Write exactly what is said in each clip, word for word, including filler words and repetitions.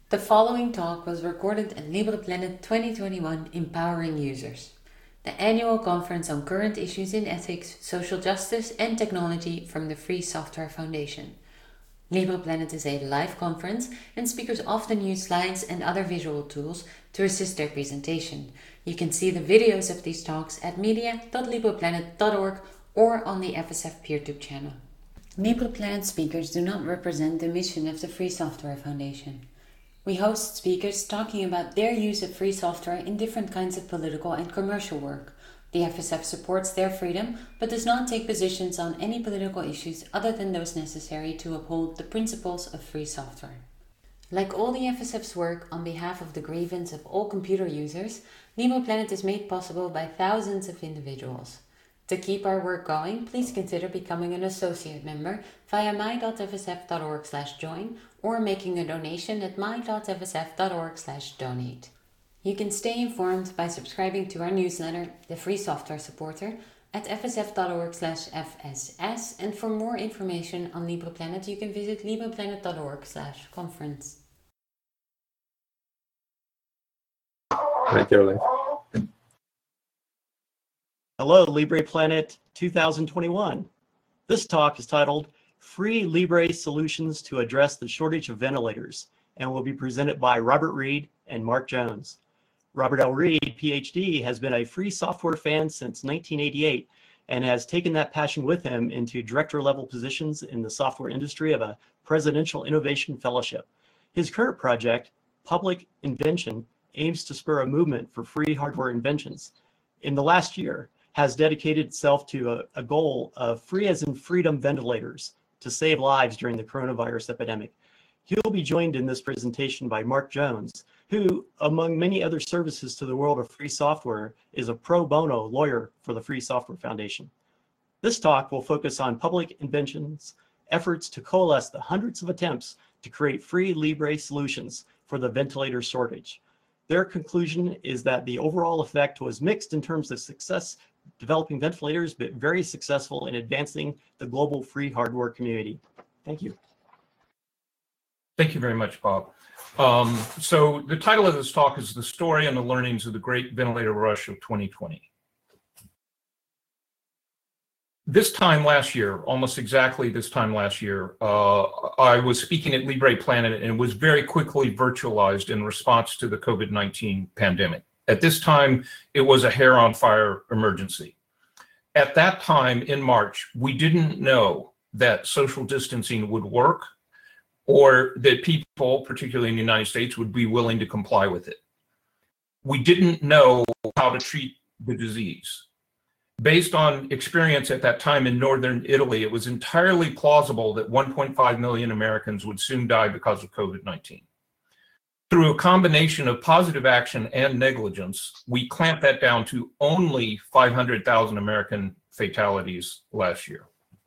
The following talk was recorded at LibrePlanet twenty twenty-one Empowering Users, the annual conference on current issues in ethics, social justice and technology from the Free Software Foundation. LibrePlanet is a live conference and speakers often use slides and other visual tools to assist their presentation. You can see the videos of these talks at media dot libreplanet dot org or on the F S F PeerTube channel. LibrePlanet speakers do not represent the mission of the Free Software Foundation. We host speakers talking about their use of free software in different kinds of political and commercial work. The F S F supports their freedom, but does not take positions on any political issues other than those necessary to uphold the principles of free software. Like all the F S F's work on behalf of the grievance of all computer users, LibrePlanet is made possible by thousands of individuals. To keep our work going, please consider becoming an associate member via my dot f s f dot org slash join or making a donation at my dot f s f dot org slash donate. You can stay informed by subscribing to our newsletter, The Free Software Supporter, at f s f dot org slash f s s, and for more information on LibrePlanet, you can visit libreplanet dot org slash conference. Thank you. Hello, LibrePlanet two thousand twenty-one. This talk is titled Free Libre Solutions to Address the Shortage of Ventilators and will be presented by Robert Reed and Mark Jones. Robert L. Reed, P H D, has been a free software fan since nineteen eighty-eight and has taken that passion with him into director-level positions in the software industry of a Presidential Innovation Fellowship. His current project, Public Invention, aims to spur a movement for free hardware inventions. In the last year, has dedicated itself to a, a goal of free as in freedom ventilators to save lives during the coronavirus epidemic. He'll be joined in this presentation by Mark Jones, who, among many other services to the world of free software, is a pro bono lawyer for the Free Software Foundation. This talk will focus on Public Invention's efforts to coalesce the hundreds of attempts to create free Libre solutions for the ventilator shortage. Their conclusion is that the overall effect was mixed in terms of success developing ventilators, but very successful in advancing the global free hardware community. Thank you. Thank you very much, Bob. Um, so the title of this talk is The Story and the Learnings of the Great Ventilator Rush of twenty twenty. This time last year, almost exactly this time last year, uh, I was speaking at LibrePlanet and was very quickly virtualized in response to the COVID nineteen pandemic. At this time, it was a hair on fire emergency. At that time in March, we didn't know that social distancing would work or that people, particularly in the United States, would be willing to comply with it. We didn't know how to treat the disease. Based on experience at that time in northern Italy, it was entirely plausible that one point five million Americans would soon die because of COVID nineteen. Through a combination of positive action and negligence, we clamped that down to only five hundred thousand American fatalities last year.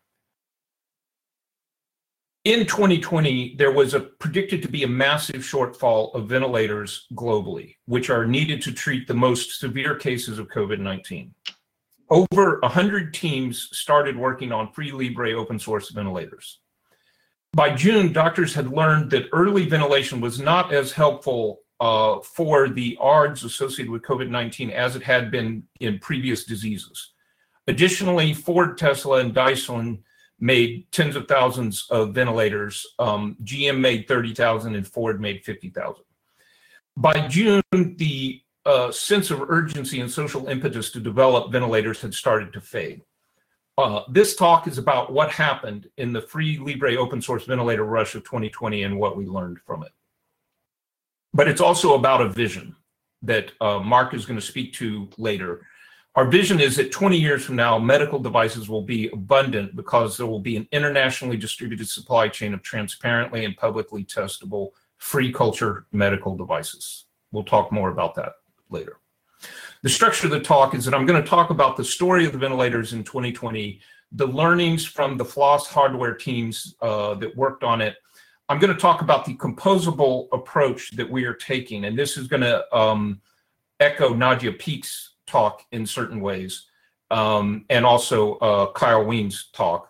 In twenty twenty, there was a, predicted to be a massive shortfall of ventilators globally, which are needed to treat the most severe cases of COVID nineteen. Over one hundred teams started working on free Libre open source ventilators. By June, doctors had learned that early ventilation was not as helpful uh, for the A R Ds associated with COVID nineteen as it had been in previous diseases. Additionally, Ford, Tesla, and Dyson made tens of thousands of ventilators. Um, G M made thirty thousand and Ford made fifty thousand. By June, the uh, sense of urgency and social impetus to develop ventilators had started to fade. Uh, this talk is about what happened in the free Libre open source ventilator rush of twenty twenty and what we learned from it. But it's also about a vision that uh, Mark is going to speak to later. Our vision is that twenty years from now, medical devices will be abundant because there will be an internationally distributed supply chain of transparently and publicly testable free culture medical devices. We'll talk more about that later. The structure of the talk is that I'm going to talk about the story of the ventilators in twenty twenty, the learnings from the FLOSS hardware teams uh, that worked on it. I'm going to talk about the composable approach that we are taking, and this is going to um, echo Nadia Peek's talk in certain ways, um, and also uh, Kyle Wien's talk.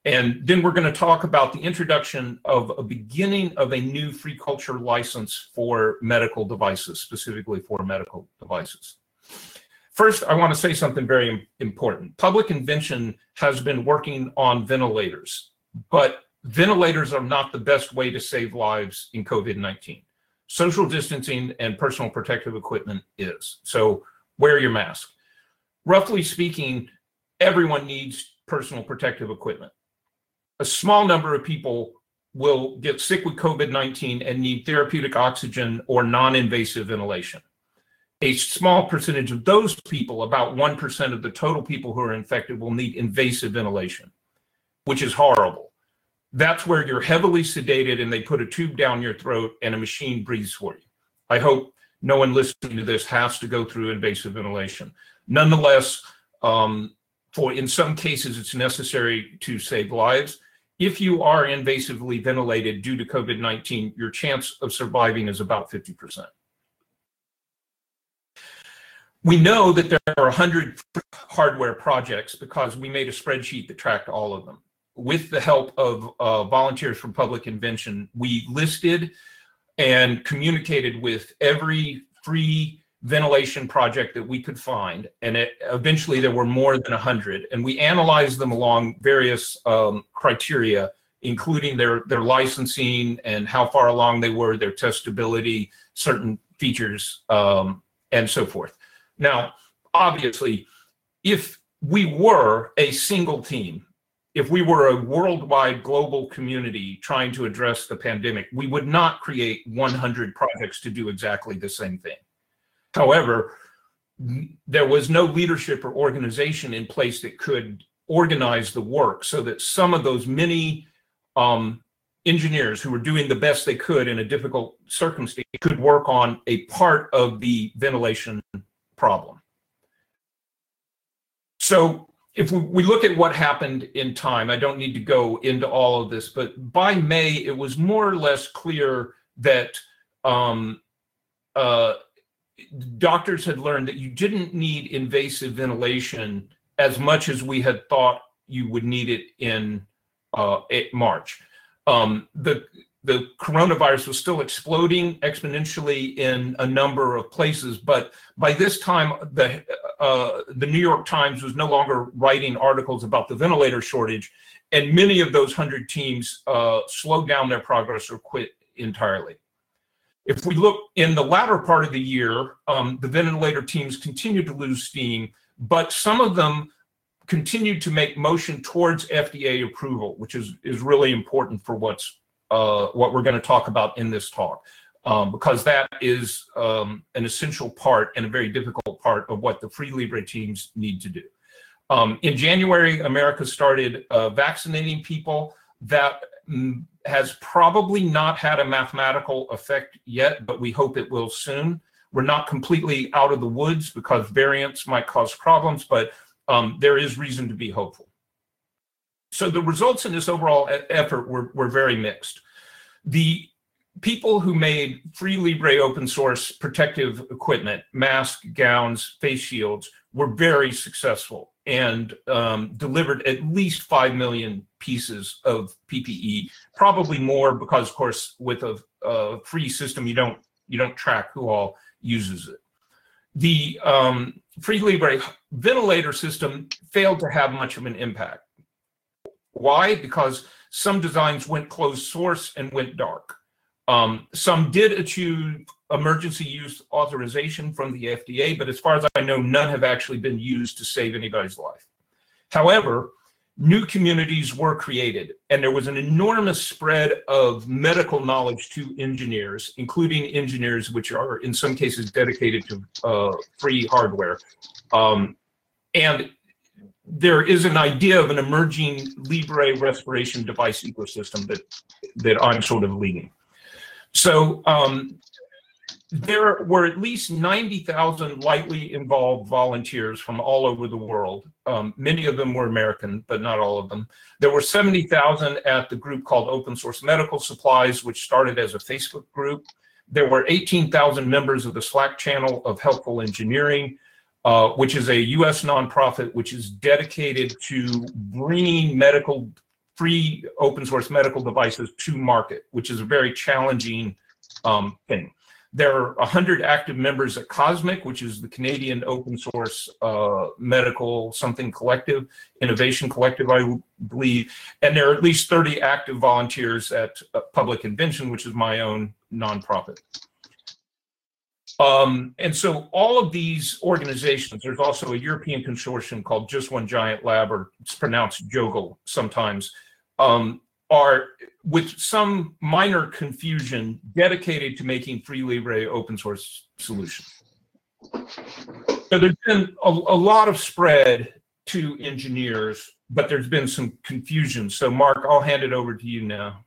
And then we're going to talk about the introduction of a beginning of a new free culture license for medical devices, specifically for medical devices. First, I want to say something very important. Public Invention has been working on ventilators, but ventilators are not the best way to save lives in COVID nineteen. Social distancing and personal protective equipment is. So wear your mask. Roughly speaking, everyone needs personal protective equipment. A small number of people will get sick with COVID nineteen and need therapeutic oxygen or non-invasive ventilation. A small percentage of those people, about one percent of the total people who are infected, will need invasive ventilation, which is horrible. That's where you're heavily sedated and they put a tube down your throat and a machine breathes for you. I hope no one listening to this has to go through invasive ventilation. Nonetheless, um, for in some cases, it's necessary to save lives. If you are invasively ventilated due to COVID nineteen, your chance of surviving is about fifty percent. We know that there are one hundred hardware projects because we made a spreadsheet that tracked all of them. With the help of uh, volunteers from Public Invention, we listed and communicated with every free ventilation project that we could find, and it, eventually there were more than one hundred, and we analyzed them along various um, criteria, including their, their licensing and how far along they were, their testability, certain features, um, and so forth. Now, obviously, if we were a single team, if we were a worldwide global community trying to address the pandemic, we would not create one hundred projects to do exactly the same thing. However, there was no leadership or organization in place that could organize the work so that some of those many um, engineers who were doing the best they could in a difficult circumstance could work on a part of the ventilation problem. So if we, we look at what happened in time, I don't need to go into all of this, but by May, it was more or less clear that um, uh, doctors had learned that you didn't need invasive ventilation as much as we had thought you would need it in uh, March. Um, the The coronavirus was still exploding exponentially in a number of places, but by this time, the uh, the New York Times was no longer writing articles about the ventilator shortage, and many of those hundred teams uh, slowed down their progress or quit entirely. If we look in the latter part of the year, um, the ventilator teams continued to lose steam, but some of them continued to make motion towards F D A approval, which is, is really important for what's Uh, what we're going to talk about in this talk, um, because that is um, an essential part and a very difficult part of what the Free Libre teams need to do. Um, in January, America started uh, vaccinating people. That mm, has probably not had a mathematical effect yet, but we hope it will soon. We're not completely out of the woods because variants might cause problems, but um, there is reason to be hopeful. So the results in this overall effort were, were very mixed. The people who made Free Libre open source protective equipment, masks, gowns, face shields, were very successful and um, delivered at least five million pieces of P P E, probably more because, of course, with a, a free system, you don't, you don't track who all uses it. The um, Free Libre ventilator system failed to have much of an impact. Why? Because some designs went closed source and went dark. Um, some did achieve emergency use authorization from the F D A, but as far as I know, none have actually been used to save anybody's life. However, new communities were created, and there was an enormous spread of medical knowledge to engineers, including engineers which are in some cases dedicated to uh, free hardware. Um, and there is an idea of an emerging Libre respiration device ecosystem that, that I'm sort of leading. So um, there were at least ninety thousand lightly involved volunteers from all over the world. Um, many of them were American, but not all of them. There were seventy thousand at the group called Open Source Medical Supplies, which started as a Facebook group. There were eighteen thousand members of the Slack channel of Helpful Engineering, Uh, which is a U S nonprofit which is dedicated to bringing medical free open source medical devices to market, which is a very challenging um, thing. There are one hundred active members at COSMIC, which is the Canadian open source uh, medical something collective, innovation collective, I believe. And there are at least thirty active volunteers at uh, Public Invention, which is my own nonprofit. Um, and so all of these organizations, there's also a European consortium called Just One Giant Lab, or it's pronounced JOGL sometimes, um, are, with some minor confusion, dedicated to making free Libre open source solutions. So there's been a, a lot of spread to engineers, but there's been some confusion. So Mark, I'll hand it over to you now.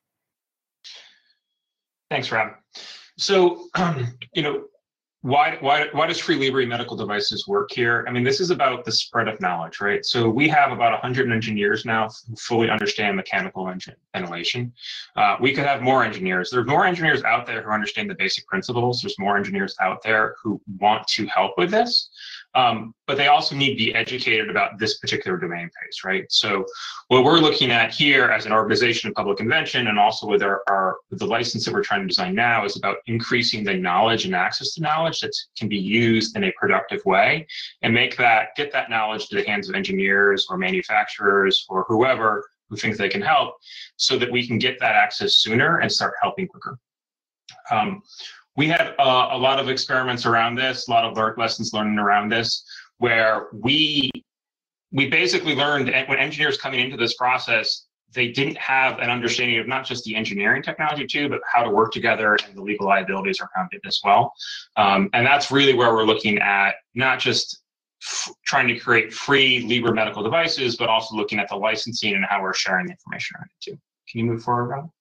Thanks, Rob. So, um, you know, why, why, why does Free Libre Medical Devices work here? I mean, this is about the spread of knowledge, right? So we have about one hundred engineers now who fully understand mechanical engine ventilation. Uh, we could have more engineers. There are more engineers out there who understand the basic principles. There's more engineers out there who want to help with this. Um, but they also need to be educated about this particular domain phase, right? So what we're looking at here as an organization of Public Invention, and also with our, our with the license that we're trying to design now, is about increasing the knowledge and access to knowledge that can be used in a productive way, and make that, get that knowledge to the hands of engineers or manufacturers or whoever who thinks they can help, so that we can get that access sooner and start helping quicker. Um, We had uh, a lot of experiments around this, a lot of learn lessons learned around this, where we we basically learned when engineers coming into this process, they didn't have an understanding of not just the engineering technology too, but how to work together and the legal liabilities around it as well. Um, and that's really where we're looking at not just f trying to create free Libre medical devices, but also looking at the licensing and how we're sharing the information around it too. Can you move forward, Rob?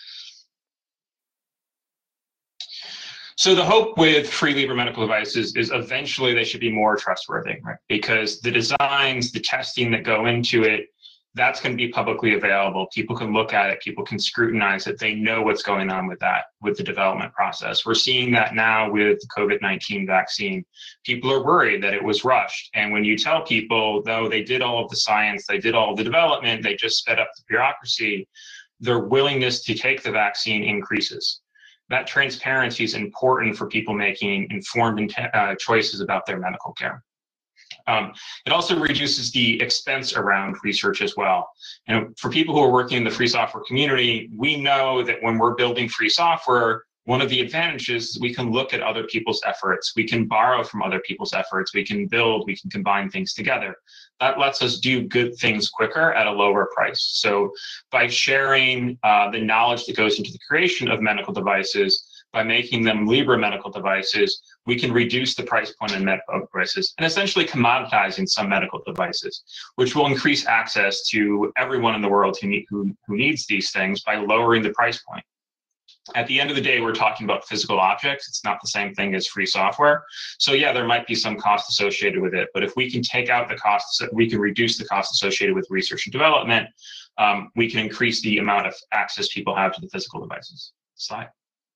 So the hope with free Libre medical devices is eventually they should be more trustworthy, right? Because the designs, the testing that go into it, that's going to be publicly available. People can look at it, people can scrutinize it. They know what's going on with that, with the development process. We're seeing that now with the COVID nineteen vaccine. People are worried that it was rushed. And when you tell people, though they did all of the science, they did all of the development, they just sped up the bureaucracy, their willingness to take the vaccine increases. That transparency is important for people making informed uh, choices about their medical care. Um, it also reduces the expense around research as well. You know, for people who are working in the free software community, we know that when we're building free software, one of the advantages is we can look at other people's efforts. We can borrow from other people's efforts. We can build, we can combine things together. That lets us do good things quicker at a lower price. So by sharing uh, the knowledge that goes into the creation of medical devices, by making them Libre medical devices, we can reduce the price point in medical devices and essentially commoditizing some medical devices, which will increase access to everyone in the world who, need, who, who needs these things by lowering the price point. At the end of the day, we're talking about physical objects. It's not the same thing as free software. So yeah, there might be some cost associated with it, but if we can take out the costs, we can reduce the cost associated with research and development, um, we can increase the amount of access people have to the physical devices. Slide.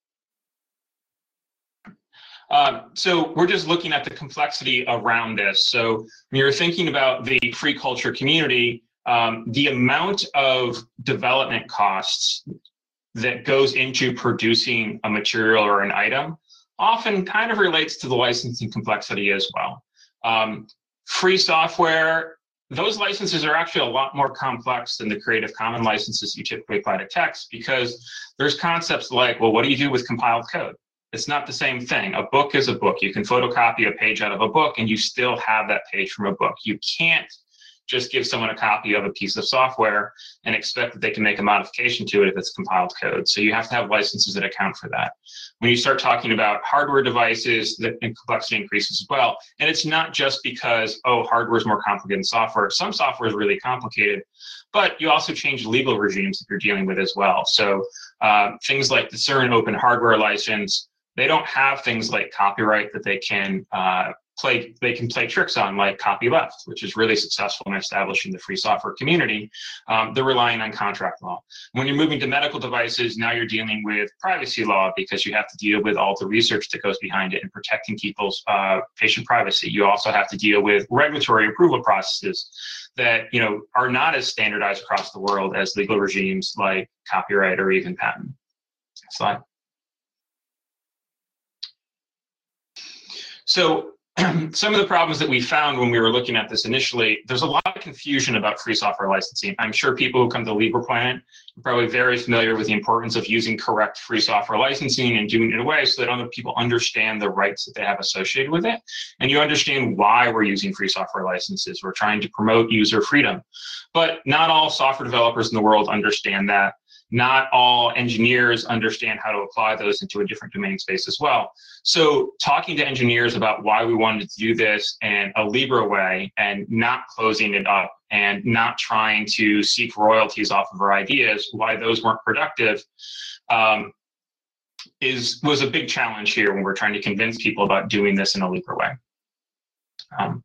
Um, so we're just looking at the complexity around this. So when you're thinking about the free culture community, um, the amount of development costs that goes into producing a material or an item often kind of relates to the licensing complexity as well. Um, free software, those licenses are actually a lot more complex than the Creative Commons licenses you typically apply to text, because there's concepts like, well, what do you do with compiled code? It's not the same thing. A book is a book. You can photocopy a page out of a book and you still have that page from a book. You can't just give someone a copy of a piece of software and expect that they can make a modification to it if it's compiled code. So you have to have licenses that account for that. When you start talking about hardware devices, the complexity increases as well. And it's not just because, oh, hardware is more complicated than software. Some software is really complicated, but you also change legal regimes that you're dealing with as well. So uh, things like the CERN open hardware license, they don't have things like copyright that they can uh, play they can play tricks on, like copyleft, which is really successful in establishing the free software community. Um, they're relying on contract law. When you're moving to medical devices, now you're dealing with privacy law because you have to deal with all the research that goes behind it and protecting people's uh, patient privacy. You also have to deal with regulatory approval processes that, you know, are not as standardized across the world as legal regimes like copyright or even patent. Slide. So some of the problems that we found when we were looking at this initially, there's a lot of confusion about free software licensing. I'm sure people who come to LibrePlanet are probably very familiar with the importance of using correct free software licensing and doing it in a way so that other people understand the rights that they have associated with it. And you understand why we're using free software licenses. We're trying to promote user freedom. But not all software developers in the world understand that. Not all engineers understand how to apply those into a different domain space as well. So talking to engineers about why we wanted to do this in a Libre way and not closing it up and not trying to seek royalties off of our ideas, why those weren't productive, um, is was a big challenge here when we're trying to convince people about doing this in a Libre way. Um,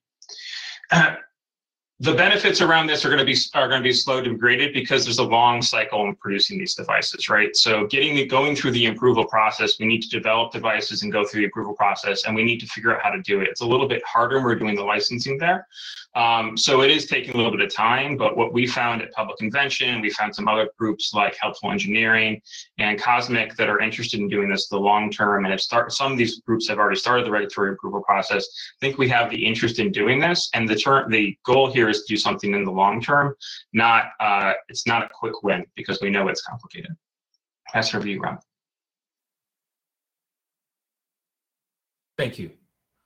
The benefits around this are going to be are going to be slow to be graded because there's a long cycle in producing these devices, right? So getting the going through the approval process, we need to develop devices and go through the approval process, and we need to figure out how to do it. It's a little bit harder when we're doing the licensing there. Um, so it is taking a little bit of time, but what we found at Public Invention, we found some other groups like Helpful Engineering and Cosmic that are interested in doing this the long term, and have start, some of these groups have already started the regulatory approval process. I think we have the interest in doing this, and the term, the goal here is to do something in the long term, not uh, it's not a quick win because we know it's complicated. That's over to you, Rob. Thank you.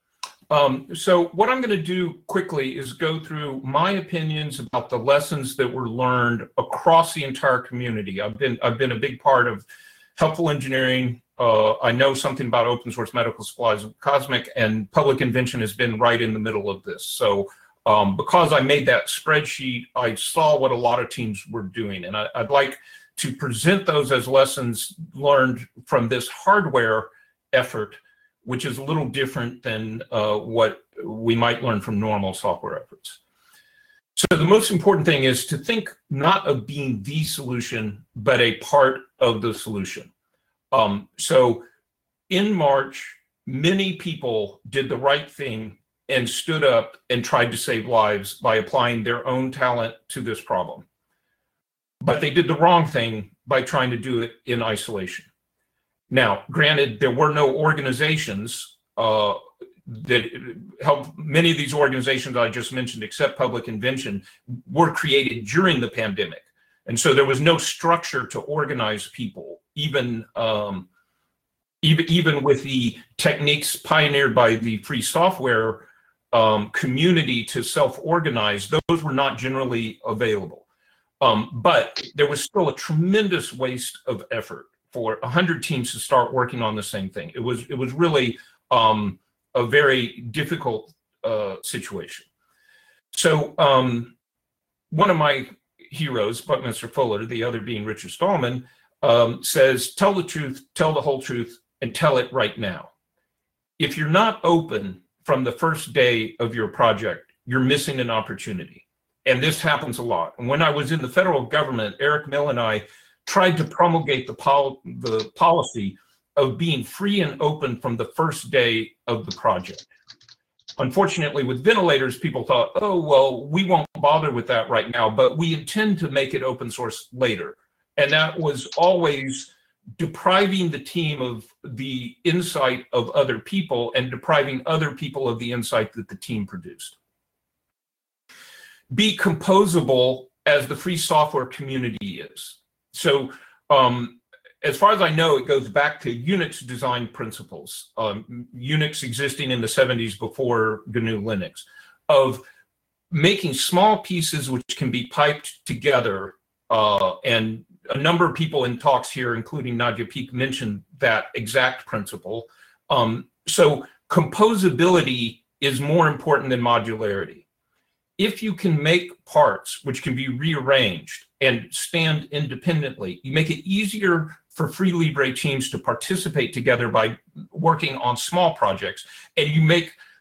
Um, so what I'm going to do quickly is go through my opinions about the lessons that were learned across the entire community. I've been I've been a big part of Helpful Engineering. Uh, I know something about open source medical supplies with Cosmic, and Public Invention has been right in the middle of this. So um, because I made that spreadsheet, I saw what a lot of teams were doing, and I, I'd like to present those as lessons learned from this hardware effort, which is a little different than uh, what we might learn from normal software efforts. So the most important thing is to think not of being the solution, but a part of the solution. Um, so in March, many people did the right thing and stood up and tried to save lives by applying their own talent to this problem. But they did the wrong thing by trying to do it in isolation. Now, granted, there were no organizations uh, that helped. Many of these organizations I just mentioned, except Public Invention, were created during the pandemic. And so there was no structure to organize people, even, um, even, even with the techniques pioneered by the free software um, community to self-organize, those were not generally available. Um, but there was still a tremendous waste of effort for a hundred teams to start working on the same thing. It was it was really um, a very difficult uh, situation. So um, one of my heroes, Buckminster Fuller, the other being Richard Stallman, um, says, "Tell the truth, tell the whole truth, and tell it right now. If you're not open from the first day of your project, you're missing an opportunity." And this happens a lot. And when I was in the federal government, Eric Mill and I tried to promulgate the, pol the policy of being free and open from the first day of the project. Unfortunately, with ventilators, people thought, oh, well, we won't bother with that right now, but we intend to make it open source later. And that was always depriving the team of the insight of other people and depriving other people of the insight that the team produced. Be composable as the free software community is. So um, as far as I know, it goes back to Unix design principles, um, Unix existing in the seventies before G N U Linux, of making small pieces which can be piped together. Uh, and a number of people in talks here, including Nadia Peek, mentioned that exact principle. Um, so composability is more important than modularity. If you can make parts which can be rearranged and stand independently, you make it easier for Free Libre teams to participate together by working on small projects, and you make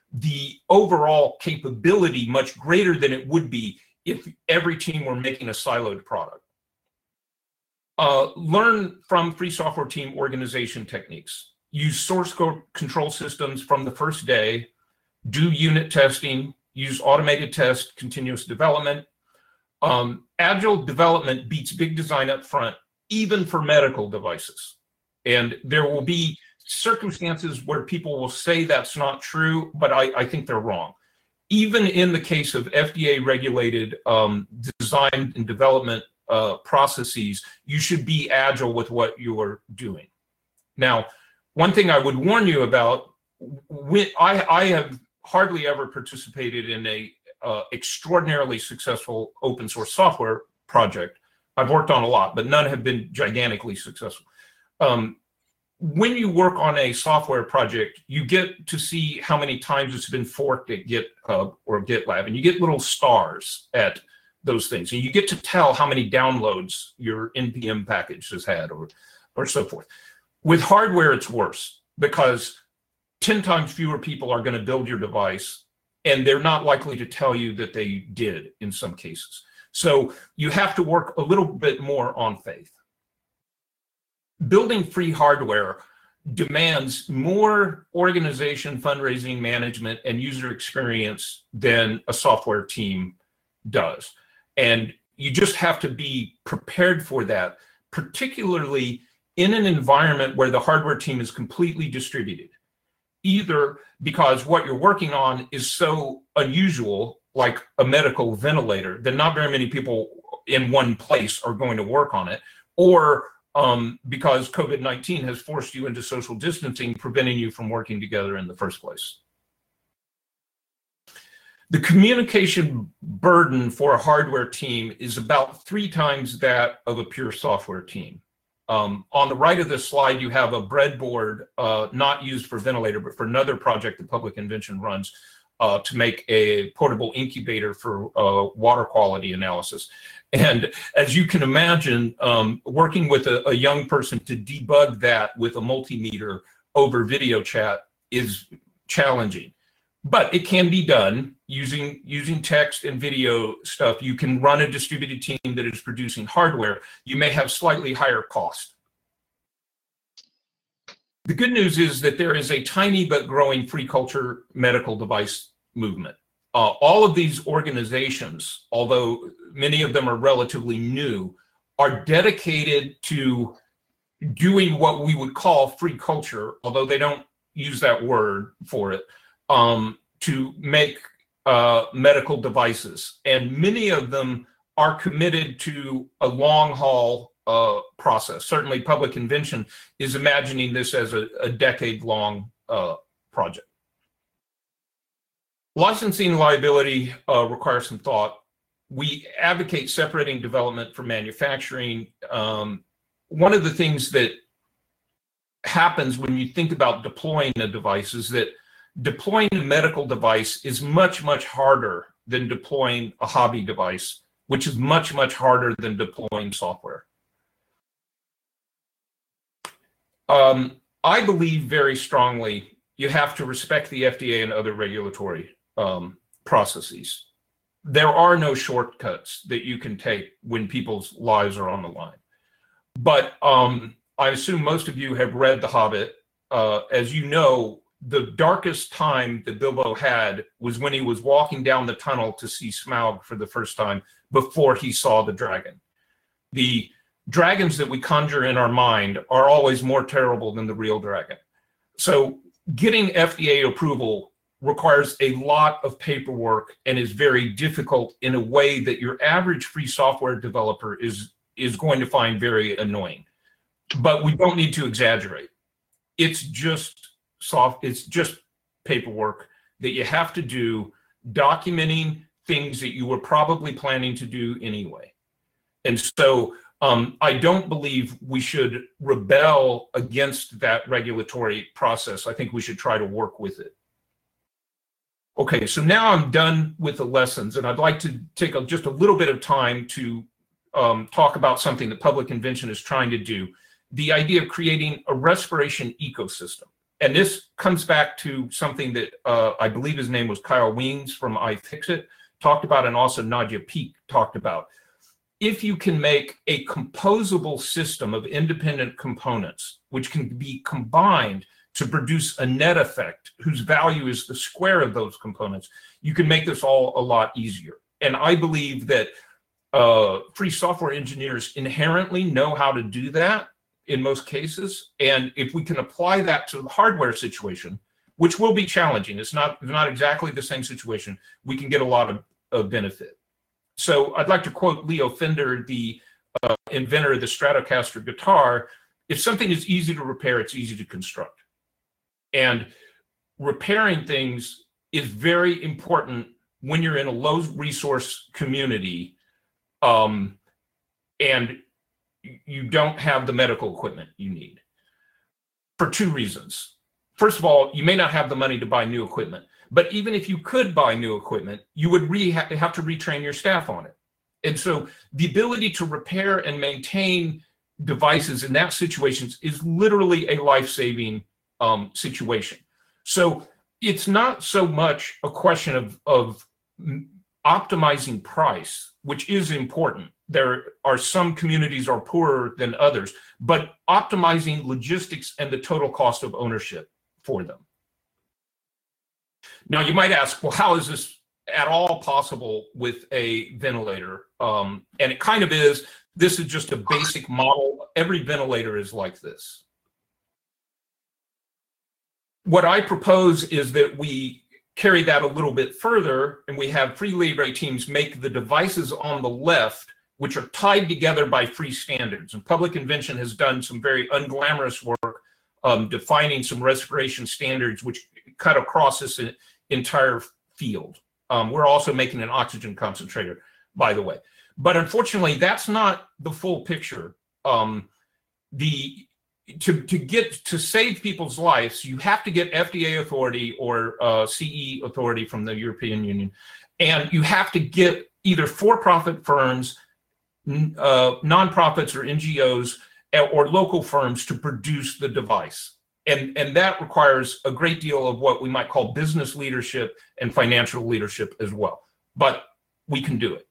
the overall capability much greater than it would be if every team were making a siloed product. Uh, learn from free software team organization techniques. Use source code control systems from the first day. Do unit testing. Use automated test, continuous development. Um, agile development beats big design up front, even for medical devices. And there will be circumstances where people will say that's not true, but I, I think they're wrong. Even in the case of F D A regulated um, design and development uh, processes, you should be agile with what you are doing. Now, one thing I would warn you about, when, I, I have hardly ever participated in a uh, extraordinarily successful open source software project. I've worked on a lot, but none have been gigantically successful. Um, when you work on a software project, you get to see how many times it's been forked at GitHub or GitLab, and you get little stars at those things, and you get to tell how many downloads your N P M package has had, or, or so forth. With hardware, it's worse, because ten times fewer people are going to build your device, and they're not likely to tell you that they did in some cases. So you have to work a little bit more on faith. Building free hardware demands more organization, fundraising, management, and user experience than a software team does. And you just have to be prepared for that, particularly in an environment where the hardware team is completely distributed, either because what you're working on is so unusual, like a medical ventilator, that not very many people in one place are going to work on it, or um, because COVID nineteen has forced you into social distancing, preventing you from working together in the first place. The communication burden for a hardware team is about three times that of a pure software team. Um, on the right of this slide, you have a breadboard, uh, not used for ventilator, but for another project that Public Invention runs uh, to make a portable incubator for uh, water quality analysis. And as you can imagine, um, working with a, a young person to debug that with a multimeter over video chat is challenging. But it can be done using, using text and video stuff. You can run a distributed team that is producing hardware. You may have slightly higher cost. The good news is that there is a tiny but growing free culture medical device movement. Uh, all of these organizations, although many of them are relatively new, are dedicated to doing what we would call free culture, although they don't use that word for it. Um, to make uh, medical devices. And many of them are committed to a long haul uh, process. Certainly Public Invention is imagining this as a, a decade long uh, project. Licensing liability uh, requires some thought. We advocate separating development from manufacturing. Um, one of the things that happens when you think about deploying a device is that deploying a medical device is much, much harder than deploying a hobby device, which is much, much harder than deploying software. Um, I believe very strongly you have to respect the F D A and other regulatory um, processes. There are no shortcuts that you can take when people's lives are on the line. But um, I assume most of you have read The Hobbit. Uh, as you know, the darkest time that Bilbo had was when he was walking down the tunnel to see Smaug for the first time before he saw the dragon. The dragons that we conjure in our mind are always more terrible than the real dragon. So getting F D A approval requires a lot of paperwork and is very difficult in a way that your average free software developer is, is going to find very annoying. But we don't need to exaggerate. It's just soft, it's just paperwork that you have to do, documenting things that you were probably planning to do anyway. And so um, I don't believe we should rebel against that regulatory process. I think we should try to work with it. Okay, so now I'm done with the lessons, and I'd like to take a, just a little bit of time to um, talk about something that Public Invention is trying to do, the idea of creating a respiration ecosystem. and this comes back to something that uh, I believe his name was Kyle Weens from iFixit talked about, and also Nadia Peek talked about. If you can make a composable system of independent components, which can be combined to produce a net effect whose value is the square of those components, you can make this all a lot easier. And I believe that uh, free software engineers inherently know how to do that in most cases. And if we can apply that to the hardware situation, which will be challenging, it's not, it's not exactly the same situation, we can get a lot of, of benefit. So I'd like to quote Leo Fender, the uh, inventor of the Stratocaster guitar: if something is easy to repair, it's easy to construct. And repairing things is very important when you're in a low resource community um, and you don't have the medical equipment you need, for two reasons. First of all, you may not have the money to buy new equipment, but even if you could buy new equipment, you would re ha have to retrain your staff on it. And so the ability to repair and maintain devices in that situation is literally a life-saving um, situation. So it's not so much a question of, of optimizing price, which is important. There are some communities are poorer than others, but optimizing logistics and the total cost of ownership for them. Now you might ask, well, how is this at all possible with a ventilator? Um, and it kind of is. This is just a basic model. Every ventilator is like this. What I propose is that we carry that a little bit further, and we have Free Libre teams make the devices on the left, which are tied together by free standards. And Public Invention has done some very unglamorous work um, defining some respiration standards which cut across this entire field. Um, we're also making an oxygen concentrator, by the way. But unfortunately, that's not the full picture. Um, the to to get to save people's lives, you have to get F D A authority or uh, C E authority from the European Union, and you have to get either for-profit firms, uh, nonprofits or N G Os, or local firms to produce the device. And, and that requires a great deal of what we might call business leadership and financial leadership as well. But we can do it.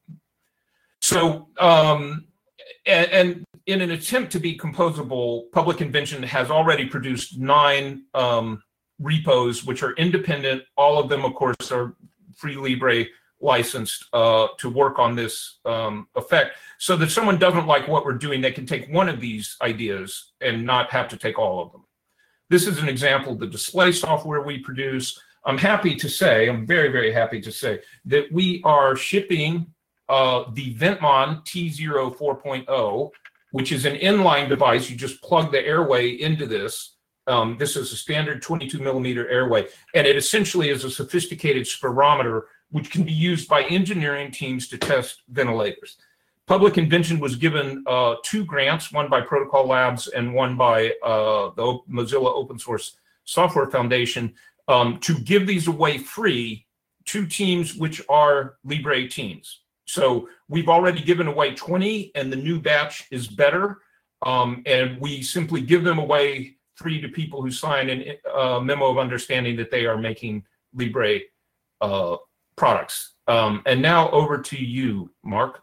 So, um, and, and in an attempt to be composable, Public Invention has already produced nine um, repos, which are independent. All of them, of course, are Free Libre licensed uh, to work on this um, effect, so that someone doesn't like what we're doing, they can take one of these ideas and not have to take all of them. This is an example of the display software we produce. I'm happy to say, I'm very, very happy to say that we are shipping uh, the Ventmon T zero four point oh, which is an inline device. You just plug the airway into this. Um, this is a standard twenty-two millimeter airway, and it essentially is a sophisticated spirometer which can be used by engineering teams to test ventilators. Public Invention was given uh, two grants, one by Protocol Labs and one by uh, the Mozilla Open Source Software Foundation, um, to give these away free to teams which are Libre teams. So we've already given away twenty, and the new batch is better. Um, and we simply give them away free to people who sign a uh, memo of understanding that they are making Libre uh, products. Um, and now over to you, Mark.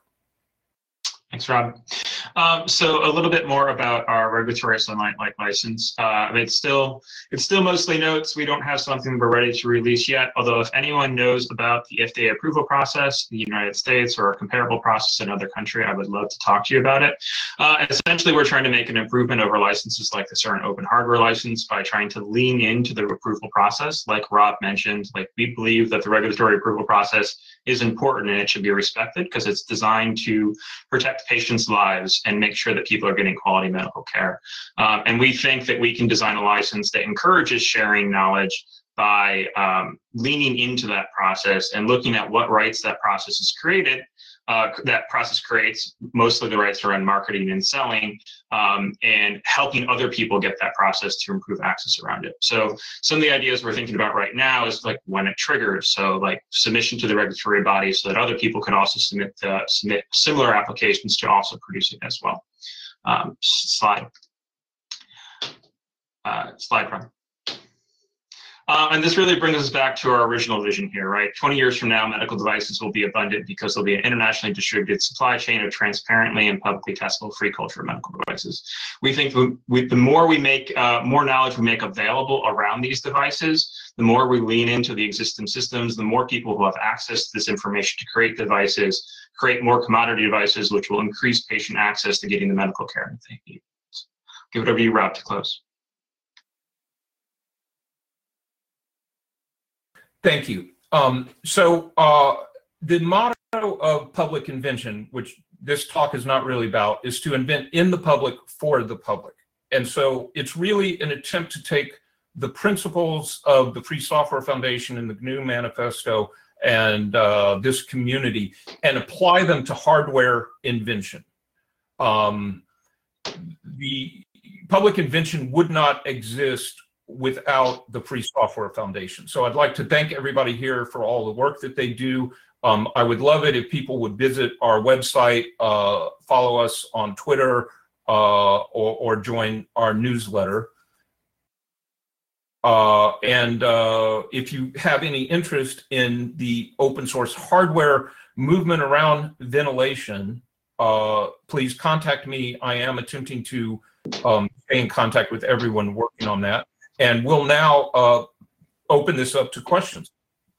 Thanks, Rob. Um, so a little bit more about our regulatory Sunlight-like license. Uh, I mean, it's still it's still mostly notes. We don't have something we're ready to release yet. Although if anyone knows about the F D A approval process in the United States or a comparable process in another country, I would love to talk to you about it. Uh, essentially, we're trying to make an improvement over licenses like this, or an open hardware license, by trying to lean into the approval process. Like Rob mentioned, like we believe that the regulatory approval process is important and it should be respected because it's designed to protect patients' lives and make sure that people are getting quality medical care. Um, and we think that we can design a license that encourages sharing knowledge by um, leaning into that process and looking at what rights that process has created. Uh, that process creates mostly the rights around marketing and selling, um, and helping other people get that process to improve access around it. So some of the ideas we're thinking about right now is like when it triggers. So like submission to the regulatory body so that other people can also submit uh, submit similar applications to also produce it as well. Um, slide. Uh, slide from. Uh, and this really brings us back to our original vision here, right? twenty years from now, medical devices will be abundant because there'll be an internationally distributed supply chain of transparently and publicly testable free culture of medical devices. We think the, we, the more we make, uh, more knowledge we make available around these devices, the more we lean into the existing systems, the more people who have access to this information to create devices, create more commodity devices, which will increase patient access to getting the medical care that they need. So give it over to you, Rob, to close. Thank you. Um, so uh, the motto of public invention, which this talk is not really about, is to invent in the public for the public. And so it's really an attempt to take the principles of the Free Software Foundation and the G N U Manifesto and uh, this community and apply them to hardware invention. Um, the public invention would not exist without the Free Software Foundation. So I'd like to thank everybody here for all the work that they do. Um, I would love it if people would visit our website, uh, follow us on Twitter, uh, or, or join our newsletter. Uh, and uh, if you have any interest in the open source hardware movement around ventilation, uh, please contact me. I am attempting to um, stay in contact with everyone working on that. And we'll now uh, open this up to questions.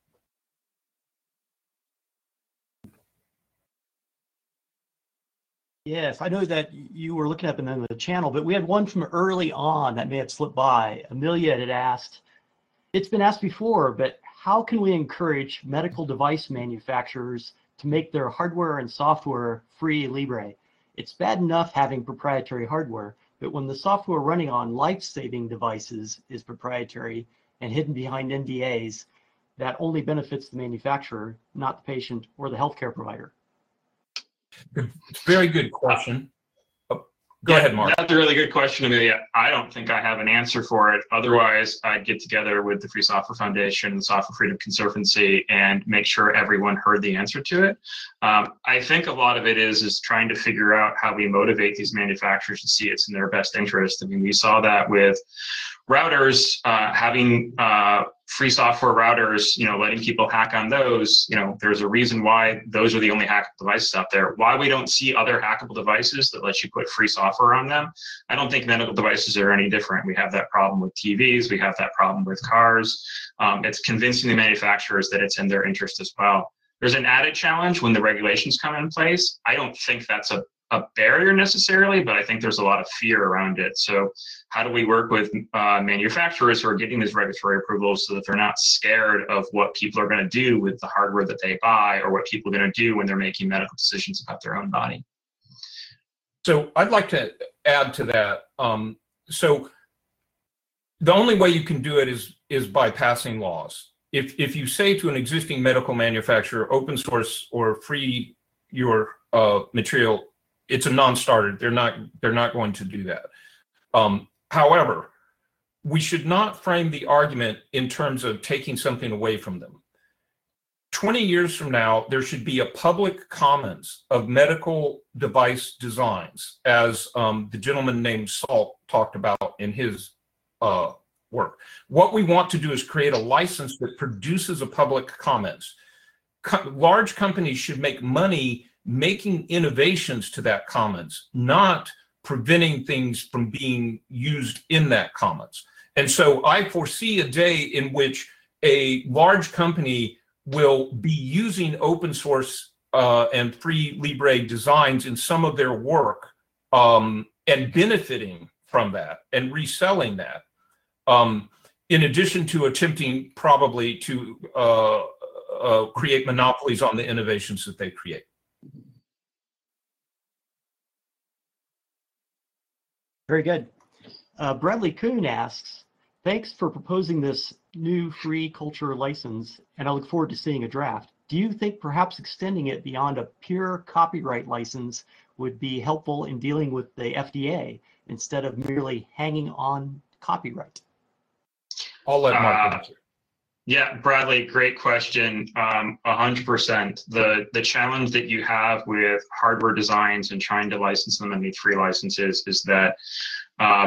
Yes, I know that you were looking up in the channel, but we had one from early on that may have slipped by. Amelia had asked, it's been asked before, but how can we encourage medical device manufacturers to make their hardware and software free Libre? It's bad enough having proprietary hardware, but when the software running on life-saving devices is proprietary and hidden behind N D As, that only benefits the manufacturer, not the patient or the healthcare provider. Very good question. Oh, go yeah, ahead, Mark. That's a really good question, Amelia. I don't think I have an answer for it. Otherwise, I'd get together with the Free Software Foundation and the Software Freedom Conservancy and make sure everyone heard the answer to it. Um, I think a lot of it is, is trying to figure out how we motivate these manufacturers to see it's in their best interest. I mean, we saw that with routers, uh, having uh, free software routers, you know, letting people hack on those. You know, there's a reason why those are the only hackable devices out there. Why we don't see other hackable devices that let you put free software on them. I don't think medical devices are any different. We have that problem with T Vs. We have that problem with cars. Um, it's convincing the manufacturers that it's in their interest as well. There's an added challenge when the regulations come in place. I don't think that's a a barrier necessarily, but I think there's a lot of fear around it. So how do we work with uh, manufacturers who are getting these regulatory approvals so that they're not scared of what people are going to do with the hardware that they buy or what people are going to do when they're making medical decisions about their own body? So I'd like to add to that. Um, so the only way you can do it is, is by passing laws. If, if you say to an existing medical manufacturer, open source or free your uh, material, it's a non-starter. They're not, they're not going to do that. Um, however, we should not frame the argument in terms of taking something away from them. twenty years from now, there should be a public commons of medical device designs, as um, the gentleman named Salt talked about in his uh, work. What we want to do is create a license that produces a public commons. Co- large companies should make money making innovations to that commons, not preventing things from being used in that commons. And so I foresee a day in which a large company will be using open source uh, and free Libre designs in some of their work um, and benefiting from that and reselling that, um, in addition to attempting probably to uh, uh, create monopolies on the innovations that they create. Very good. Uh, Bradley Kuhn asks, thanks for proposing this new free culture license, and I look forward to seeing a draft. Do you think perhaps extending it beyond a pure copyright license would be helpful in dealing with the F D A instead of merely hanging on copyright? I'll let Mark uh, answer. Yeah, Bradley, great question. Um, one hundred percent. The, the challenge that you have with hardware designs and trying to license them and need free licenses is that um,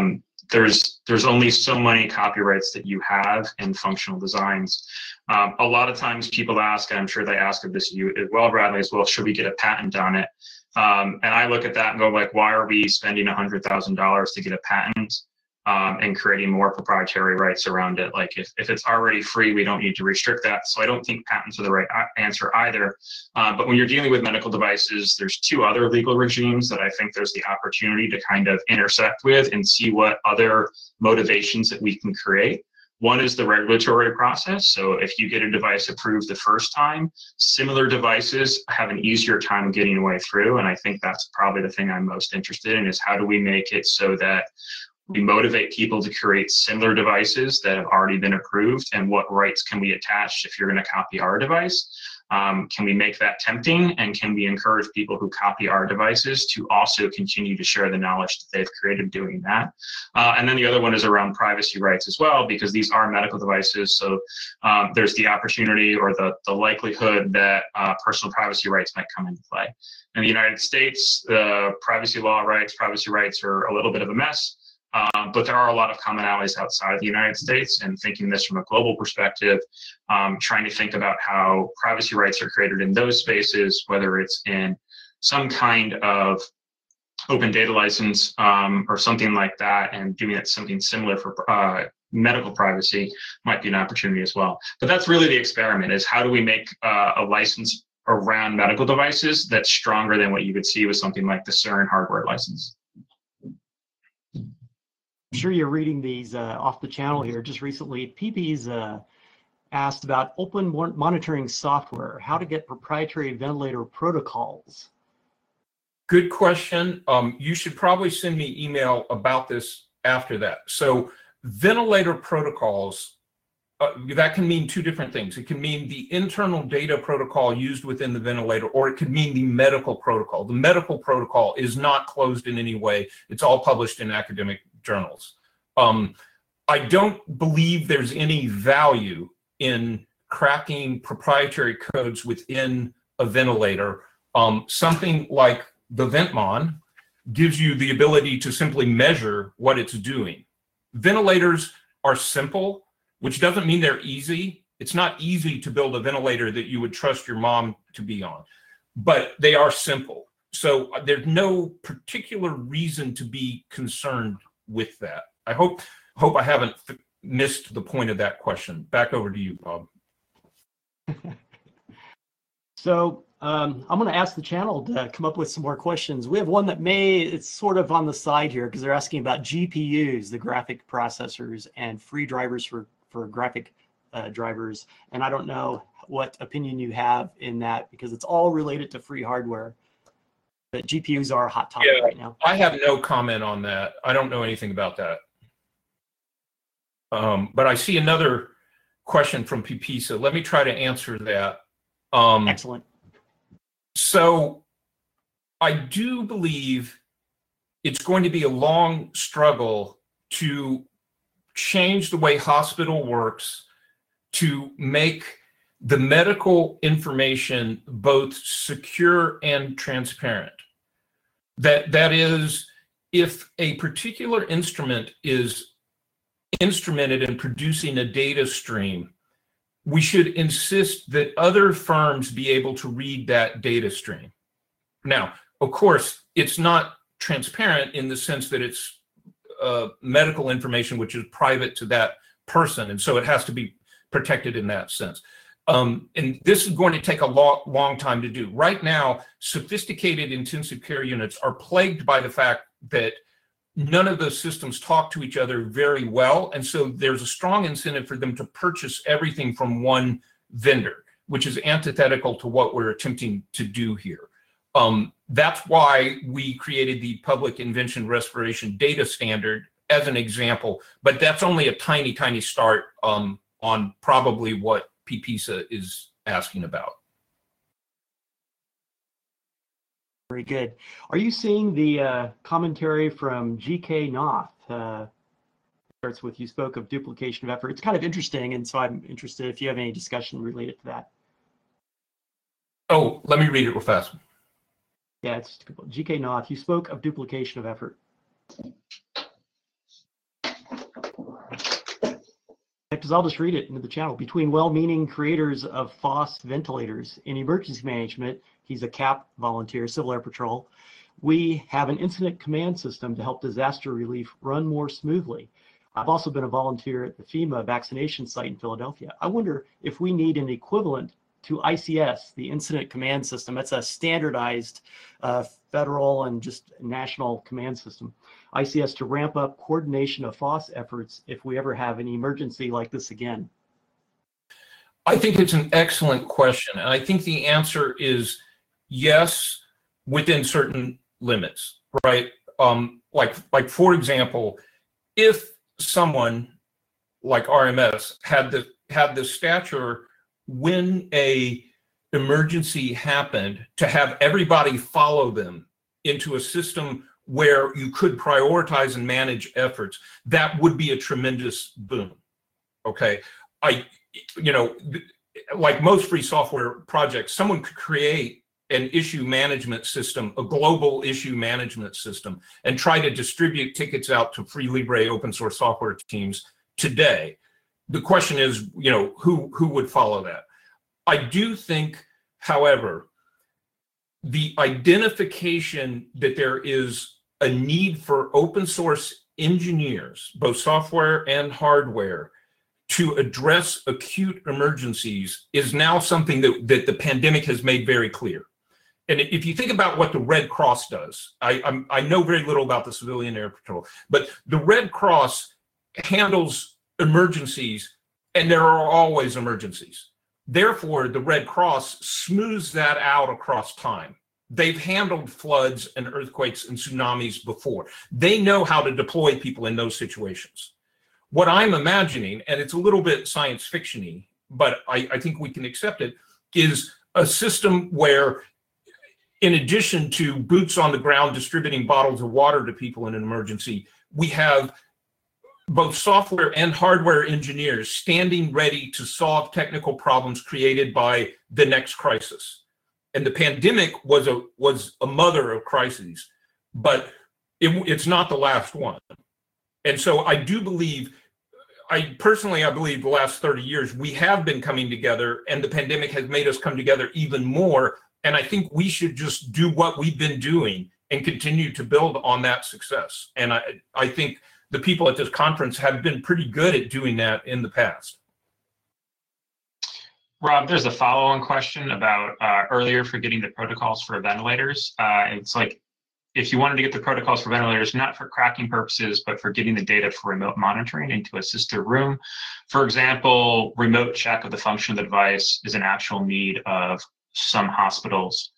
there's there's only so many copyrights that you have in functional designs. Um, a lot of times people ask, and I'm sure they ask of this you as well, Bradley, as well, should we get a patent on it? Um, and I look at that and go like, why are we spending one hundred thousand dollars to get a patent um, and creating more proprietary rights around it? Like if, if it's already free, we don't need to restrict that. So I don't think patents are the right answer either. Uh, but when you're dealing with medical devices, there's two other legal regimes that I think there's the opportunity to kind of intersect with and see what other motivations that we can create. One is the regulatory process. So if you get a device approved the first time, similar devices have an easier time getting away through. And I think that's probably the thing I'm most interested in, is how do we make it so that we motivate people to create similar devices that have already been approved, and what rights can we attach if you're going to copy our device? Um, can we make that tempting, and can we encourage people who copy our devices to also continue to share the knowledge that they've created doing that? Uh, and then the other one is around privacy rights as well, because these are medical devices. So um, there's the opportunity or the, the likelihood that uh, personal privacy rights might come into play. In the United States, uh, privacy law rights, privacy rights are a little bit of a mess. Um, but there are a lot of commonalities outside of the United States, and thinking this from a global perspective, um, trying to think about how privacy rights are created in those spaces, whether it's in some kind of open data license um, or something like that, and doing it something similar for uh, medical privacy might be an opportunity as well. But that's really the experiment, is how do we make uh, a license around medical devices that's stronger than what you would see with something like the CERN hardware license. I'm sure you're reading these uh, off the channel here. Just recently, P P's uh, asked about open monitoring software, how to get proprietary ventilator protocols. Good question. Um, you should probably send me email about this after that. So ventilator protocols, uh, that can mean two different things. It can mean the internal data protocol used within the ventilator, or it could mean the medical protocol. The medical protocol is not closed in any way. It's all published in academic journals. Um, I don't believe there's any value in cracking proprietary codes within a ventilator. Um, something like the VentMon gives you the ability to simply measure what it's doing. Ventilators are simple, which doesn't mean they're easy. It's not easy to build a ventilator that you would trust your mom to be on, but they are simple. So there's no particular reason to be concerned with that. I hope hope I haven't f- missed the point of that question. Back over to you, Bob. So um, I'm going to ask the channel to come up with some more questions. We have one that may, it's sort of on the side here, because they're asking about G P Us, the graphic processors, and free drivers for, for graphic uh, drivers. And I don't know what opinion you have in that, because it's all related to free hardware. But G P Us are a hot topic Yeah, right now. I have no comment on that. I don't know anything about that. Um, but I see another question from P P, so let me try to answer that. Um, Excellent. So I do believe it's going to be a long struggle to change the way hospital works, to make the medical information both secure and transparent. That, that is, if a particular instrument is instrumented in producing a data stream, we should insist that other firms be able to read that data stream. Now, of course, it's not transparent in the sense that it's uh, medical information which is private to that person, and so it has to be protected in that sense. Um, and this is going to take a long, long time to do. Right now, sophisticated intensive care units are plagued by the fact that none of those systems talk to each other very well. And so there's a strong incentive for them to purchase everything from one vendor, which is antithetical to what we're attempting to do here. Um, that's why we created the Public Invention Restoration Data Standard as an example, but that's only a tiny, tiny start um, on probably what P P S A is asking about. Very good. Are you seeing the uh, commentary from G K Noth? Uh, starts with, you spoke of duplication of effort. It's kind of interesting, and so I'm interested if you have any discussion related to that. Oh, let me read it real fast. Yeah, it's G K Noth. You spoke of duplication of effort. because I'll just read it into the channel. Between well-meaning creators of F O S ventilators in emergency management, he's a C A P volunteer, Civil Air Patrol, we have an incident command system to help disaster relief run more smoothly. I've also been a volunteer at the FEMA vaccination site in Philadelphia. I wonder if we need an equivalent to I C S, the Incident Command System. It's a standardized uh, federal and just national command system. I C S to ramp up coordination of F O S efforts if we ever have an emergency like this again. I think it's an excellent question. And I think the answer is yes, within certain limits, right? Um, like, like for example, if someone like R M S had the had the stature when a emergency happened to have everybody follow them into a system where you could prioritize and manage efforts, that would be a tremendous boon. Okay, I, you know, like most free software projects, someone could create an issue management system, a global issue management system, and try to distribute tickets out to free Libre open source software teams today. The question is, you know, who who would follow that? I do think, however, the identification that there is a need for open source engineers, both software and hardware, to address acute emergencies is now something that, that the pandemic has made very clear. And if you think about what the Red Cross does, I, I'm, I know very little about the Civilian Air Patrol, but the Red Cross handles emergencies, and there are always emergencies. Therefore, the Red Cross smooths that out across time. They've handled floods and earthquakes and tsunamis before. They know how to deploy people in those situations. What I'm imagining, and it's a little bit science fiction-y, but I, I think we can accept it, is a system where, in addition to boots on the ground distributing bottles of water to people in an emergency, we have both software and hardware engineers standing ready to solve technical problems created by the next crisis. And the pandemic was a was a mother of crises, but it, it's not the last one. And so I do believe, I personally, I believe the last thirty years, we have been coming together, and the pandemic has made us come together even more. And I think we should just do what we've been doing and continue to build on that success. And I, I think the people at this conference have been pretty good at doing that in the past. Rob, there's a follow-on question about uh, earlier for getting the protocols for ventilators. Uh, it's like, if you wanted to get the protocols for ventilators, not for cracking purposes, but for getting the data for remote monitoring into a sister room. For example, remote check of the function of the device is an actual need of some hospitals.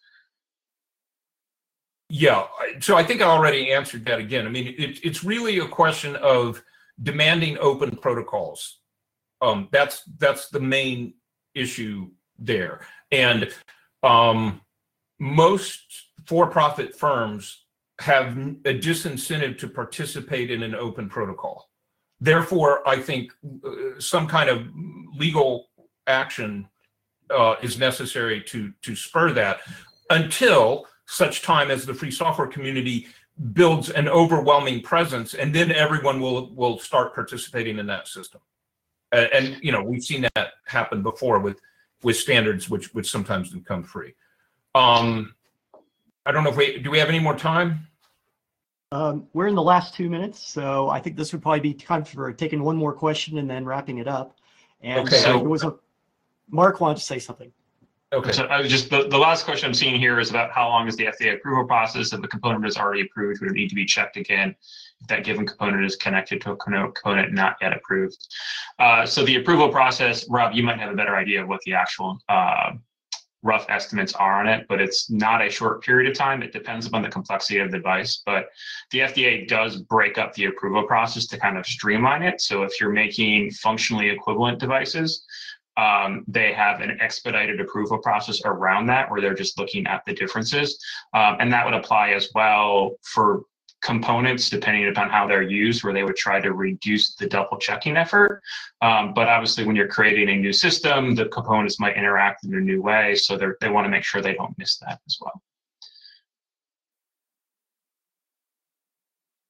Yeah, so I think I already answered that again. I mean, it, it's really a question of demanding open protocols. Um, that's that's the main issue there. And um, most for-profit firms have a disincentive to participate in an open protocol. Therefore, I think uh, some kind of legal action uh, is necessary to, to spur that until such time as the free software community builds an overwhelming presence, and then everyone will will start participating in that system. And, and you know, we've seen that happen before with with standards which which sometimes become free. Um, I don't know if we do we have any more time? Um, we're in the last two minutes, so I think this would probably be time for taking one more question and then wrapping it up. And okay, so there was a Mark wanted to say something. Okay. So I was just the, the last question I'm seeing here is about how long is the F D A approval process? If the component is already approved, would it need to be checked again if that given component is connected to a component not yet approved? Uh, so the approval process, Rob, you might have a better idea of what the actual uh, rough estimates are on it, but it's not a short period of time. It depends upon the complexity of the device, but the F D A does break up the approval process to kind of streamline it. So if you're making functionally equivalent devices, Um, they have an expedited approval process around that where they're just looking at the differences. Um, and that would apply as well for components, depending upon how they're used, where they would try to reduce the double checking effort. Um, but obviously, when you're creating a new system, the components might interact in a new way. So they want to make sure they don't miss that as well.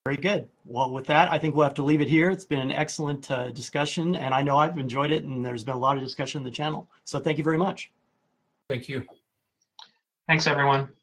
Very good. Well, with that, I think we'll have to leave it here. It's been an excellent uh, discussion, and I know I've enjoyed it, and there's been a lot of discussion in the channel. So thank you very much. Thank you. Thanks, everyone.